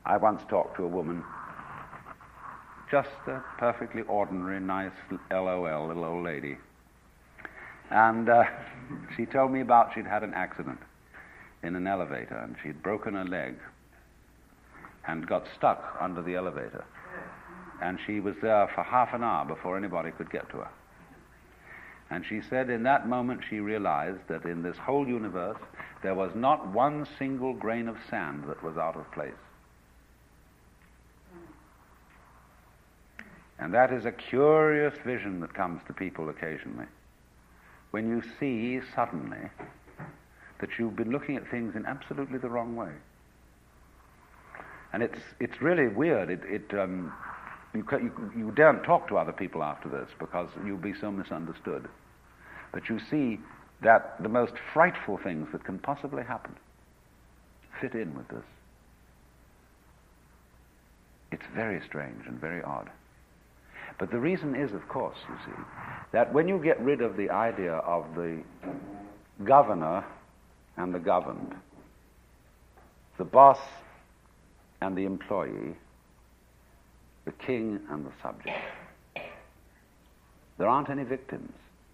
I once talked to a woman, just a perfectly ordinary, nice LOL, little old lady. And she told me about she'd had an accident in an elevator, and she'd broken her leg and got stuck under the elevator. And she was there for half an hour before anybody could get to her. And she said in that moment she realized that in this whole universe there was not one single grain of sand that was out of place. And that is a curious vision that comes to people occasionally. When you see suddenly that you've been looking at things in absolutely the wrong way. And it's really weird. You daren't talk to other people after this because you'll be so misunderstood. But you see that the most frightful things that can possibly happen fit in with this. It's very strange and very odd. But the reason is, of course, you see, that when you get rid of the idea of the governor and the governed, the boss and the employee, the king and the subject, there aren't any victims.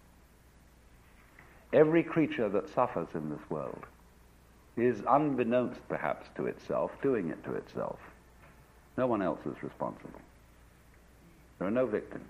Every creature that suffers in this world is, unbeknownst perhaps to itself, doing it to itself. No one else is responsible. There are no victims.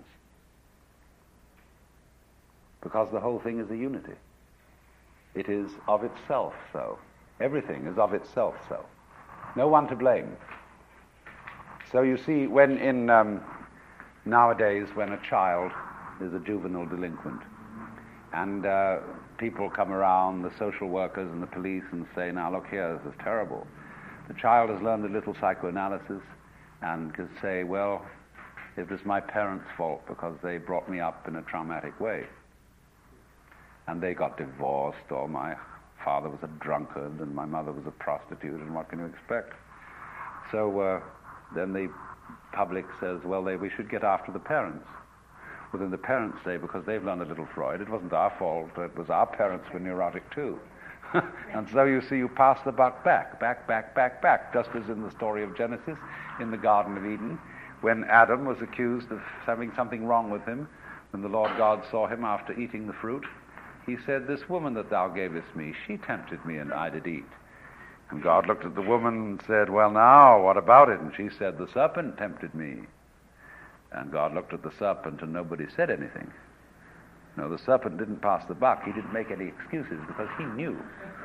Because the whole thing is a unity. It is of itself so. Everything is of itself so. No one to blame. So you see, when nowadays when a child is a juvenile delinquent, and people come around, the social workers and the police, and say, now look here, this is terrible. The child has learned a little psychoanalysis and can say, well, it was my parents' fault because they brought me up in a traumatic way. And they got divorced, or my father was a drunkard and my mother was a prostitute, and what can you expect? So then the public says, well, we should get after the parents. Well, then the parents say, because they've learned a little Freud, it wasn't our fault, it was our parents were neurotic too. And so you see, you pass the buck back, just as in the story of Genesis, in the Garden of Eden, when Adam was accused of having something wrong with him, when the Lord God saw him after eating the fruit, he said, this woman that thou gavest me, she tempted me and I did eat. And God looked at the woman and said, well now, what about it? And she said, the serpent tempted me. And God looked at the serpent and nobody said anything. No, the serpent didn't pass the buck. He didn't make any excuses because he knew.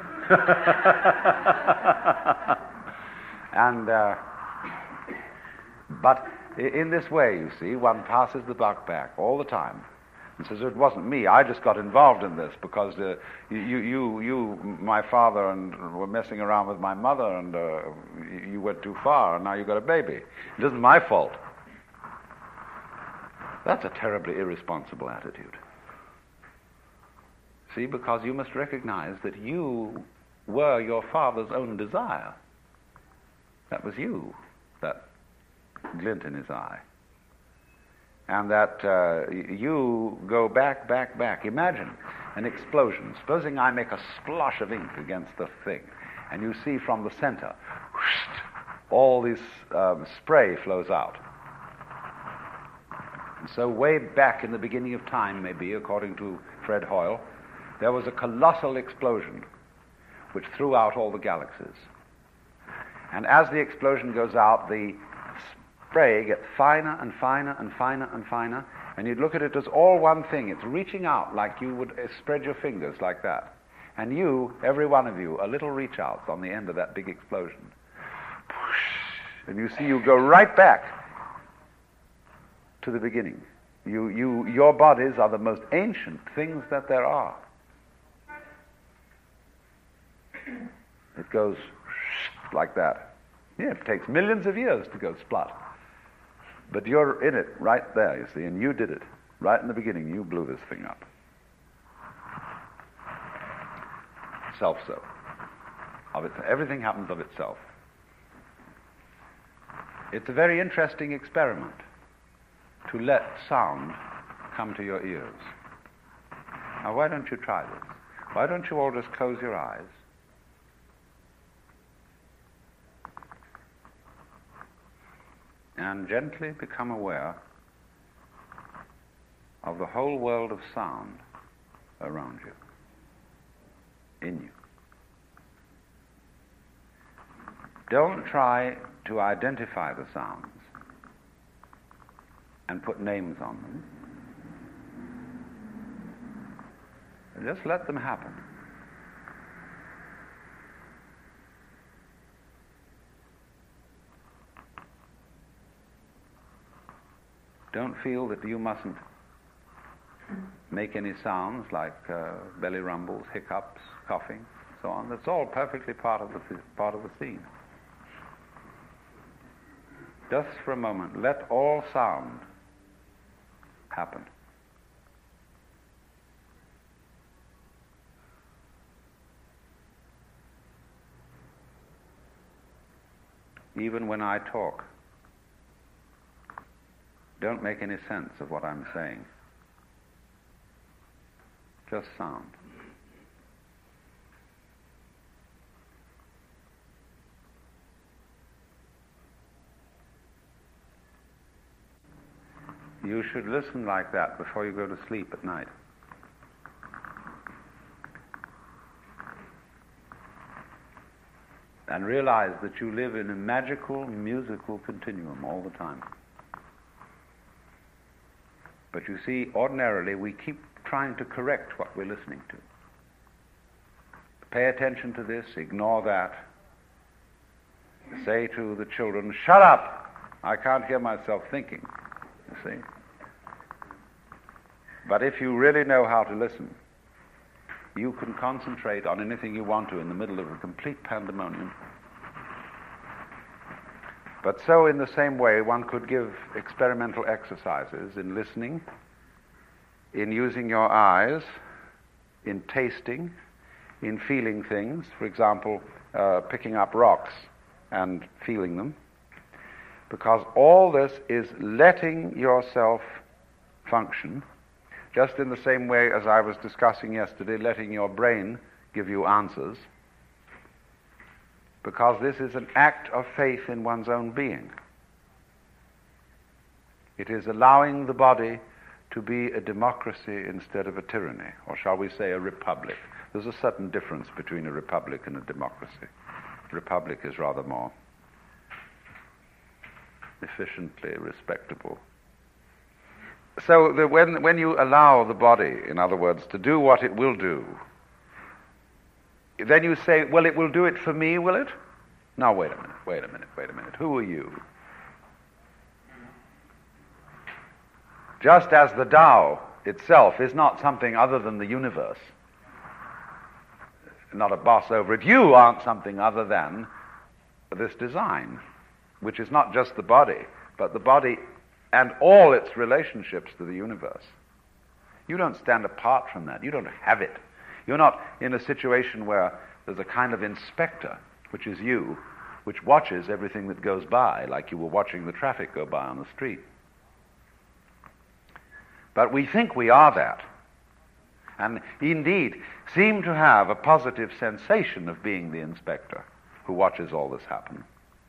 But in this way, you see, one passes the buck back all the time and says, it wasn't me, I just got involved in this because you, my father, and were messing around with my mother, and you went too far, and now you got a baby. It isn't my fault. That's a terribly irresponsible attitude. See, because you must recognize that you were your father's own desire. That was you, that glint in his eye. And that you go back. Imagine an explosion. Supposing I make a splosh of ink against the thing, and you see from the center, whoosh, all this spray flows out. And so way back in the beginning of time, maybe, according to Fred Hoyle, there was a colossal explosion which threw out all the galaxies. And as the explosion goes out, the spray gets finer and finer and finer and finer, and you'd look at it as all one thing. It's reaching out like you would spread your fingers like that. And you, every one of you, are little reach-outs on the end of that big explosion. And you see you go right back to the beginning. Your bodies are the most ancient things that there are. It goes like that. Yeah, it takes millions of years to go splat. But you're in it right there, you see, and you did it. Right in the beginning, you blew this thing up. Self-so. Everything happens of itself. It's a very interesting experiment to let sound come to your ears. Now, why don't you try this? Why don't you all just close your eyes? and gently become aware of the whole world of sound around you, in you. Don't try to identify the sounds and put names on them. Just let them happen. Don't feel that you mustn't make any sounds like belly rumbles, hiccups, coughing, so on. That's all perfectly part of the scene. Just for a moment, let all sound happen. Even when I talk, don't make any sense of what I'm saying. Just sound. You should listen like that before you go to sleep at night. And realize that you live in a magical, musical continuum all the time. But you see, ordinarily we keep trying to correct what we're listening to. Pay attention to this, ignore that. Say to the children, shut up! I can't hear myself thinking. You see? But if you really know how to listen, you can concentrate on anything you want to in the middle of a complete pandemonium. But so in the same way, one could give experimental exercises in listening, in using your eyes, in tasting, in feeling things. For example, picking up rocks and feeling them. Because all this is letting yourself function, just in the same way as I was discussing yesterday, letting your brain give you answers. Because this is an act of faith in one's own being. It is allowing the body to be a democracy instead of a tyranny, or shall we say a republic. There's a certain difference between a republic and a democracy. A republic is rather more efficiently respectable. So that when you allow the body, in other words, to do what it will do, then you say, well, it will do it for me, will it? Now, wait a minute. Who are you? Just as the Tao itself is not something other than the universe, not a boss over it, you aren't something other than this design, which is not just the body, but the body and all its relationships to the universe. You don't stand apart from that. You don't have it. You're not in a situation where there's a kind of inspector, which is you, which watches everything that goes by, like you were watching the traffic go by on the street. But we think we are that, and indeed seem to have a positive sensation of being the inspector who watches all this happen.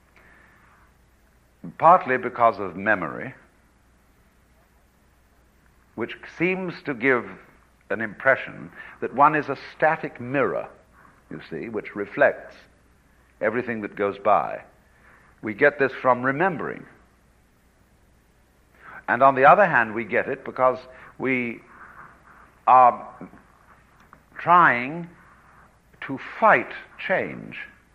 Partly because of memory, which seems to give an impression that one is a static mirror, you see, which reflects everything that goes by. We get this from remembering. And on the other hand, we get it because we are trying to fight change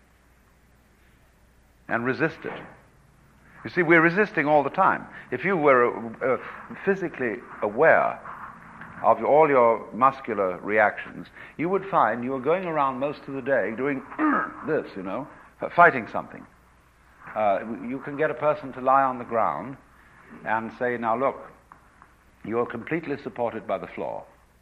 and resist it. You see, we're resisting all the time. If you were physically aware of all your muscular reactions, you would find you were going around most of the day doing this, fighting something. You can get a person to lie on the ground and say, now look, you're completely supported by the floor.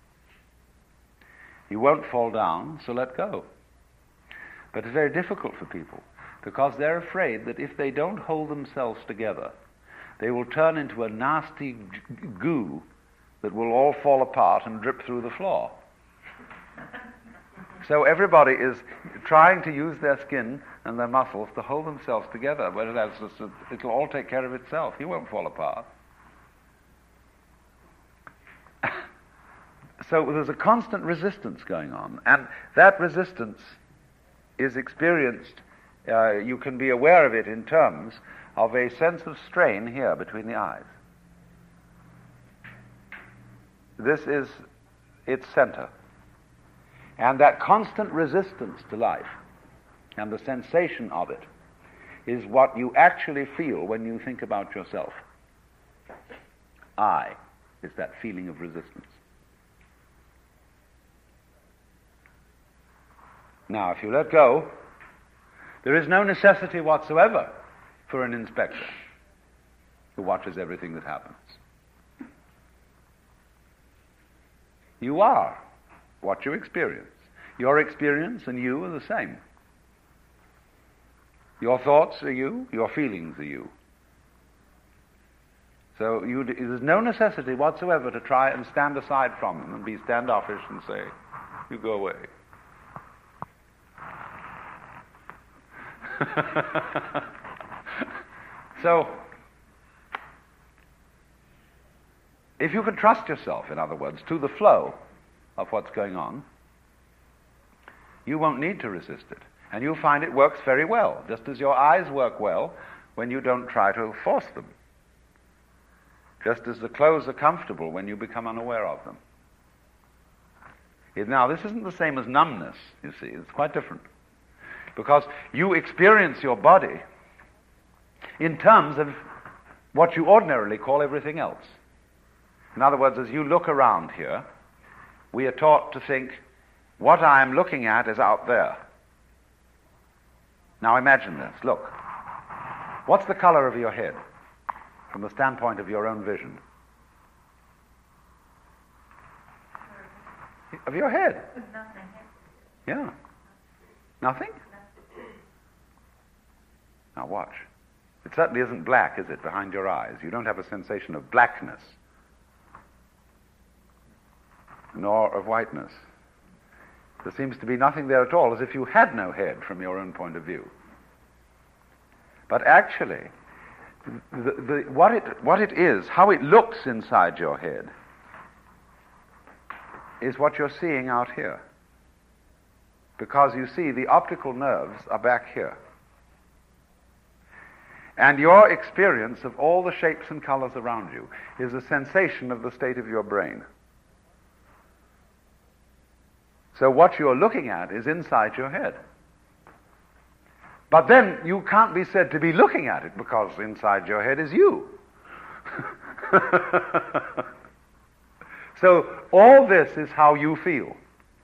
You won't fall down, so let go. But it's very difficult for people because they're afraid that if they don't hold themselves together, they will turn into a nasty goo that will all fall apart and drip through the floor. So everybody is trying to use their skin and their muscles to hold themselves together, but it'll all take care of itself. You won't fall apart. So there's a constant resistance going on, and that resistance is experienced, you can be aware of it in terms of a sense of strain here between the eyes. This is its center. And that constant resistance to life and the sensation of it is what you actually feel when you think about yourself. I is that feeling of resistance. Now, if you let go, there is no necessity whatsoever for an inspector who watches everything that happens. You are what you experience. Your experience and you are the same. Your thoughts are you, your feelings are you. So there's no necessity whatsoever to try and stand aside from them and be standoffish and say, you go away. So, if you can trust yourself, in other words, to the flow of what's going on, you won't need to resist it. And you'll find it works very well, just as your eyes work well when you don't try to force them. Just as the clothes are comfortable when you become unaware of them. Now, this isn't the same as numbness, you see. It's quite different. Because you experience your body in terms of what you ordinarily call everything else. In other words, as you look around here, we are taught to think, what I am looking at is out there. Now imagine this. Look. What's the color of your head from the standpoint of your own vision? Of your head? Nothing. Yeah. Nothing? Now watch. It certainly isn't black, is it, behind your eyes? You don't have a sensation of blackness, nor of whiteness. There seems to be nothing there at all, as if you had no head from your own point of view. But actually, what it is, how it looks inside your head, is what you're seeing out here. Because you see, the optical nerves are back here. And your experience of all the shapes and colors around you is a sensation of the state of your brain. So what you're looking at is inside your head. But then you can't be said to be looking at it because inside your head is you. So all this is how you feel.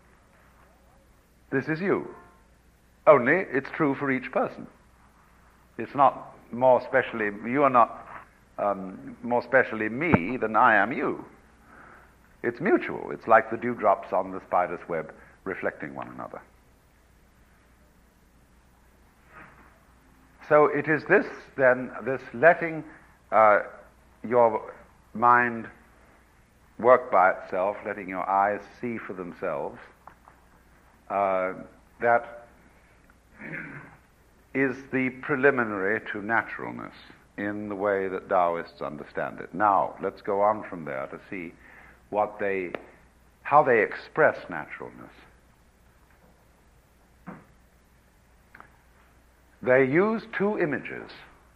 This is you. Only it's true for each person. It's not more specially, you are not more specially me than I am you. It's mutual. It's like the dewdrops on the spider's web reflecting one another. So it is this, then, this letting your mind work by itself, letting your eyes see for themselves, that is the preliminary to naturalness in the way that Taoists understand it. Now, let's go on from there to see how they express naturalness. They use two images.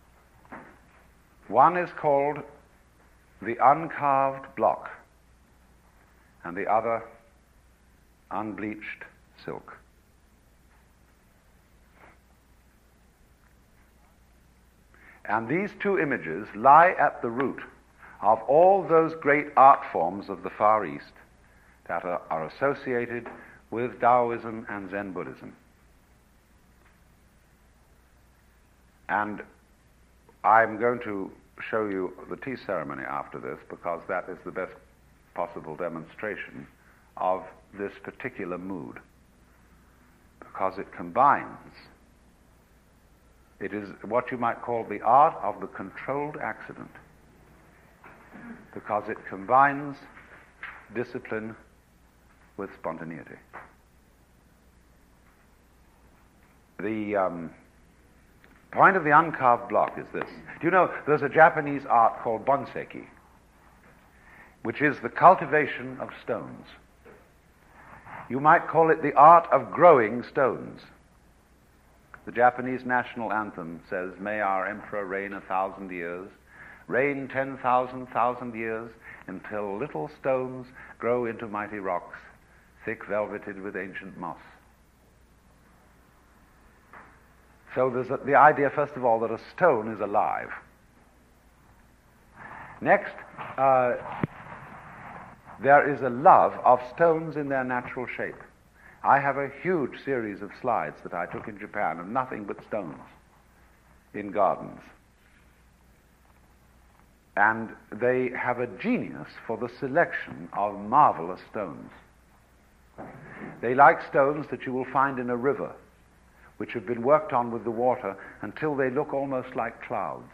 One is called the uncarved block, and the other unbleached silk. And these two images lie at the root of all those great art forms of the Far East that are associated with Taoism and Zen Buddhism. And I'm going to show you the tea ceremony after this because that is the best possible demonstration of this particular mood. Because it combines, it is what you might call the art of the controlled accident. Because it combines discipline with spontaneity. The point of the uncarved block is this. Do you know there's a Japanese art called bonseki, which is the cultivation of stones. You might call it the art of growing stones. The Japanese national anthem says, "May our emperor reign 1,000 years, reign 10,000 years, until little stones grow into mighty rocks, thick velveted with ancient moss." So there's the idea, first of all, that a stone is alive. Next, there is a love of stones in their natural shape. I have a huge series of slides that I took in Japan of nothing but stones in gardens. And they have a genius for the selection of marvelous stones. They like stones that you will find in a river, which have been worked on with the water until they look almost like clouds.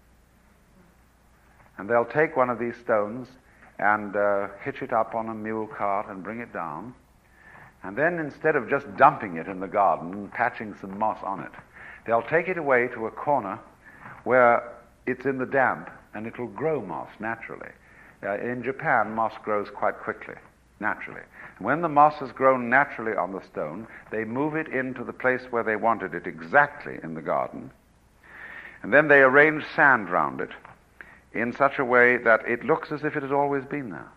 And they'll take one of these stones and hitch it up on a mule cart and bring it down. And then instead of just dumping it in the garden and patching some moss on it, they'll take it away to a corner where it's in the damp and it'll grow moss naturally. In Japan, moss grows quite quickly, naturally. When the moss has grown naturally on the stone, they move it into the place where they wanted it exactly in the garden. And then they arrange sand round it in such a way that it looks as if it has always been there.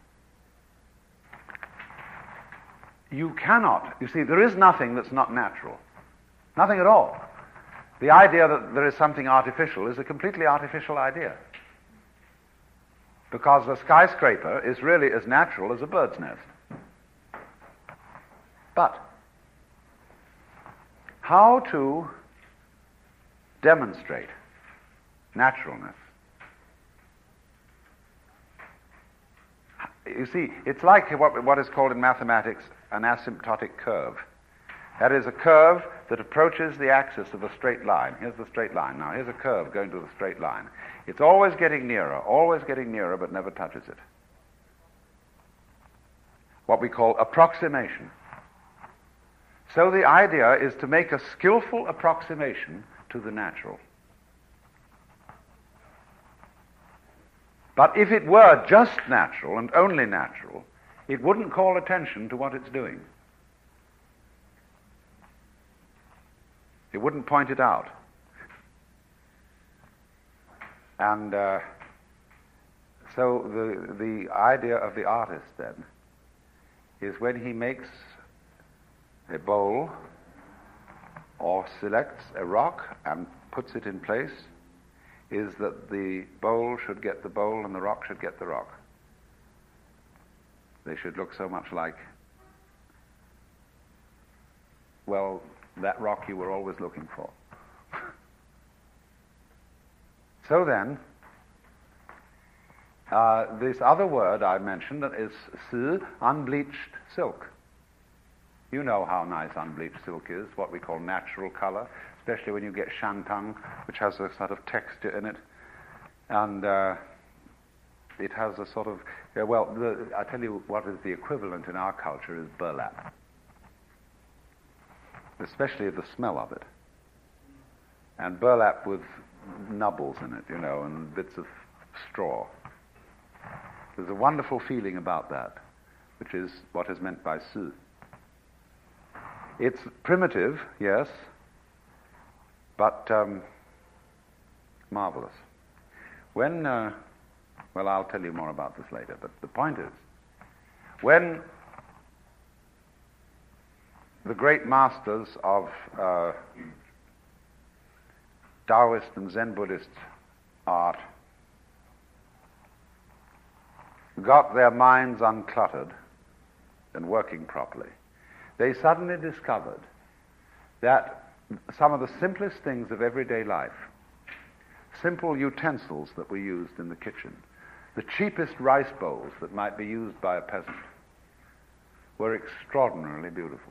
You cannot, you see, there is nothing that's not natural. Nothing at all. The idea that there is something artificial is a completely artificial idea. Because a skyscraper is really as natural as a bird's nest. But how to demonstrate naturalness? You see, it's like what is called in mathematics an asymptotic curve. That is a curve that approaches the axis of a straight line. Here's the straight line. Now, here's a curve going to the straight line. It's always getting nearer, but never touches it. What we call approximation. So the idea is to make a skillful approximation to the natural. But if it were just natural and only natural, it wouldn't call attention to what it's doing. It wouldn't point it out. And so the idea of the artist then is when he makes a bowl or selects a rock and puts it in place, is that the bowl should get the bowl and the rock should get the rock. They should look so much like, well, that rock you were always looking for. So then, this other word I mentioned is unbleached silk. You know how nice unbleached silk is, what we call natural color, especially when you get shantung, which has a sort of texture in it. And it has a sort of, I tell you what is the equivalent in our culture is burlap. Especially the smell of it. And burlap with nubbles in it, and bits of straw. There's a wonderful feeling about that, which is what is meant by su. It's primitive, yes, but marvelous. When, I'll tell you more about this later, but the point is, when the great masters of Taoist and Zen Buddhist art got their minds uncluttered and working properly, they suddenly discovered that some of the simplest things of everyday life, simple utensils that were used in the kitchen, the cheapest rice bowls that might be used by a peasant, were extraordinarily beautiful.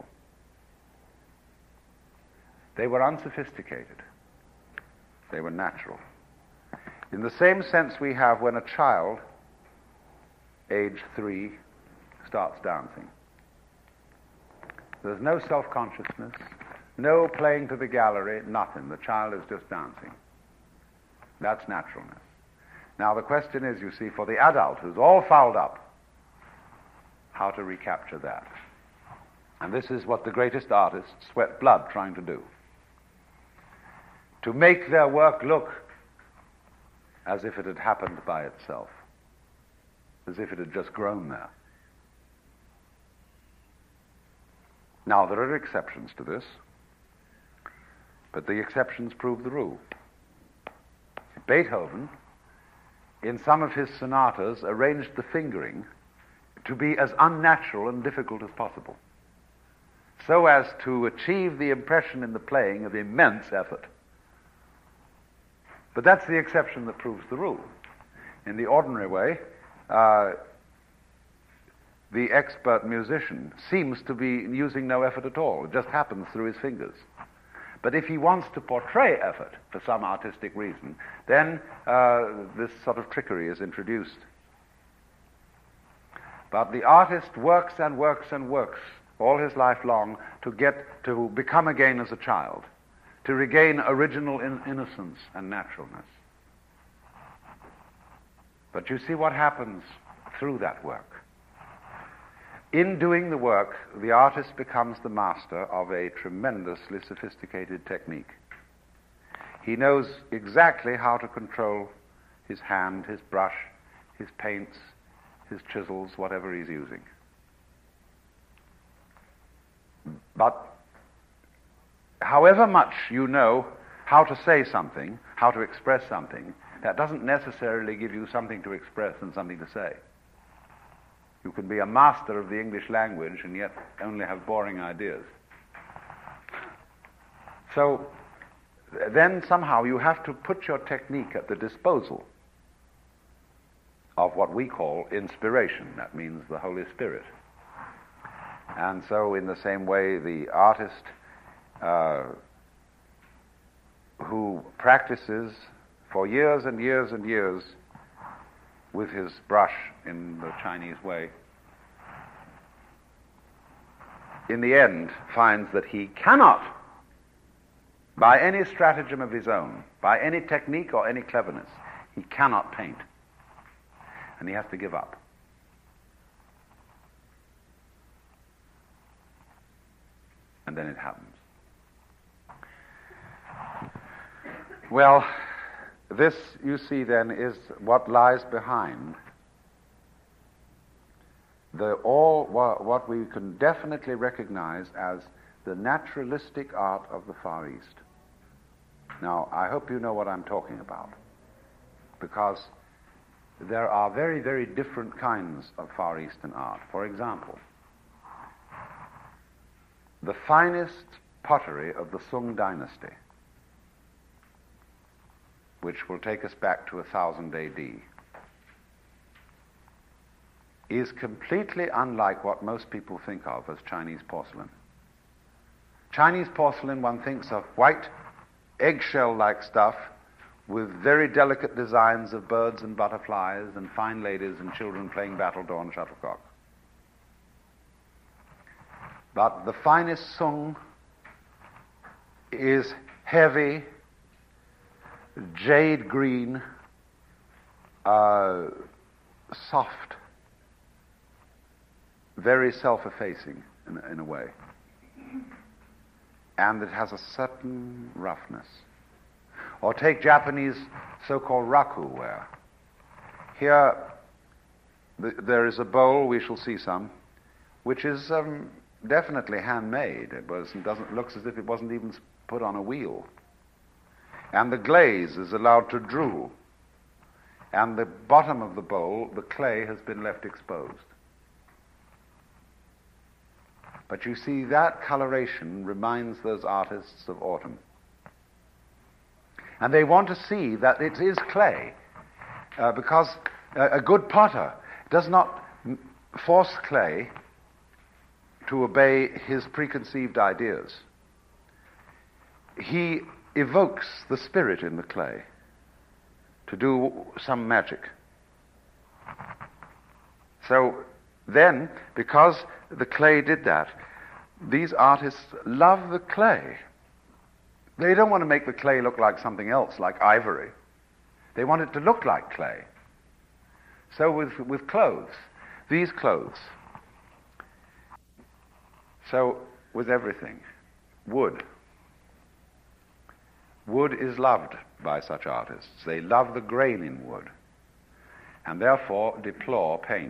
They were unsophisticated. They were natural. In the same sense we have when a child, age 3, starts dancing. There's no self-consciousness, No playing to the gallery, nothing. The child is just dancing. That's naturalness. Now the question is, you see, for the adult who's all fouled up, how to recapture that. And this is what the greatest artists sweat blood trying to do. To make their work look as if it had happened by itself, as if it had just grown there. Now, there are exceptions to this, but the exceptions prove the rule. Beethoven, in some of his sonatas, arranged the fingering to be as unnatural and difficult as possible, so as to achieve the impression in the playing of immense effort. But that's the exception that proves the rule. In the ordinary way, the expert musician seems to be using no effort at all. It just happens through his fingers. But if he wants to portray effort for some artistic reason, then this sort of trickery is introduced. But the artist works and works and works all his life long to become again as a child, to regain original innocence and naturalness. But you see what happens through that work. In doing the work, the artist becomes the master of a tremendously sophisticated technique. He knows exactly how to control his hand, his brush, his paints, his chisels, whatever he's using. But however much you know how to say something, how to express something, that doesn't necessarily give you something to express and something to say. You can be a master of the English language and yet only have boring ideas. So then somehow you have to put your technique at the disposal of what we call inspiration. That means the Holy Spirit. And so in the same way, the artist who practices for years and years and years with his brush in the Chinese way, in the end finds that he cannot, by any stratagem of his own, by any technique or any cleverness, he cannot paint. And he has to give up. And then it happens. Well, this, you see, then, is what lies behind what we can definitely recognize as the naturalistic art of the Far East. Now, I hope you know what I'm talking about, because there are very, very different kinds of Far Eastern art. For example, the finest pottery of the Sung dynasty, which will take us back to 1000 A.D., is completely unlike what most people think of as Chinese porcelain. Chinese porcelain, one thinks of white, eggshell-like stuff with very delicate designs of birds and butterflies and fine ladies and children playing battledore and shuttlecock. But the finest Sung is heavy, jade green, soft, very self-effacing in a way. And it has a certain roughness. Or take Japanese so-called raku ware. Here there is a bowl, we shall see some, which is definitely handmade. It looks as if it wasn't even put on a wheel. And the glaze is allowed to drool. And the bottom of the bowl, the clay, has been left exposed. But you see, that coloration reminds those artists of autumn. And they want to see that it is clay, because a good potter does not force clay to obey his preconceived ideas. He evokes the spirit in the clay to do some magic. So then, because the clay did that, these artists love the clay They don't want to make the clay look like something else, like ivory. They want it to look like clay. So with clothes, these clothes. So with everything, wood. Wood is loved by such artists. They love the grain in wood, and therefore deplore paint.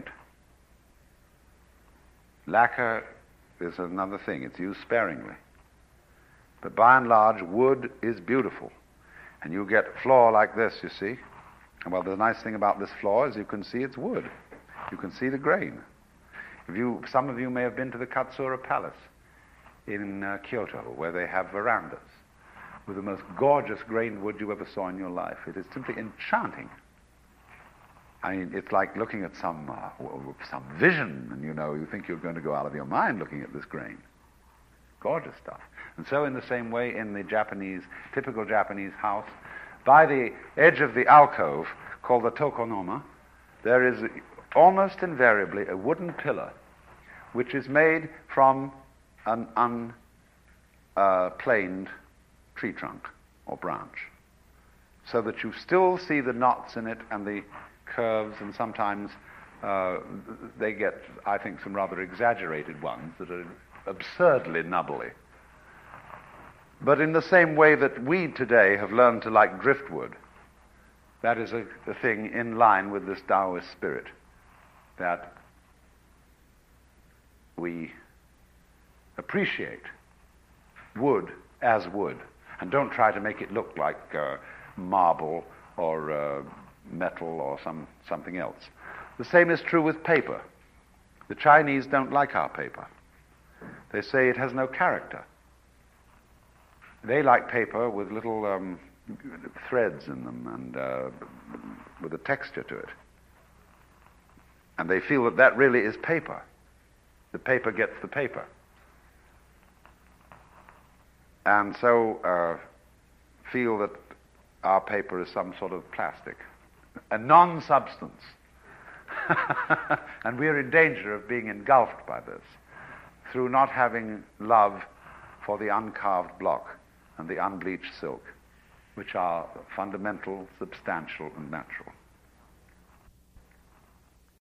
Lacquer is another thing. It's used sparingly. But by and large, wood is beautiful. And you get a floor like this, you see. And well, the nice thing about this floor is you can see it's wood. You can see the grain. Some of you may have been to the Katsura Palace in Kyoto, where they have verandas with the most gorgeous grained wood you ever saw in your life. It is simply enchanting. I mean, it's like looking at some vision, and you think you're going to go out of your mind looking at this grain. Gorgeous stuff. And so in the same way, in the typical Japanese house, by the edge of the alcove, called the tokonoma, there is almost invariably a wooden pillar, which is made from an unplaned tree trunk or branch, so that you still see the knots in it and the curves, and sometimes they get, I think, some rather exaggerated ones that are absurdly nubbly. But in the same way that we today have learned to like driftwood, that is a thing in line with this Taoist spirit, that we appreciate wood as wood, and don't try to make it look like marble or metal or something else. The same is true with paper. The Chinese don't like our paper. They say it has no character. They like paper with little threads in them and with a texture to it. And they feel that really is paper. The paper gets the paper. And so feel that our paper is some sort of plastic, a non-substance. And we're in danger of being engulfed by this through not having love for the uncarved block and the unbleached silk, which are fundamental, substantial, and natural.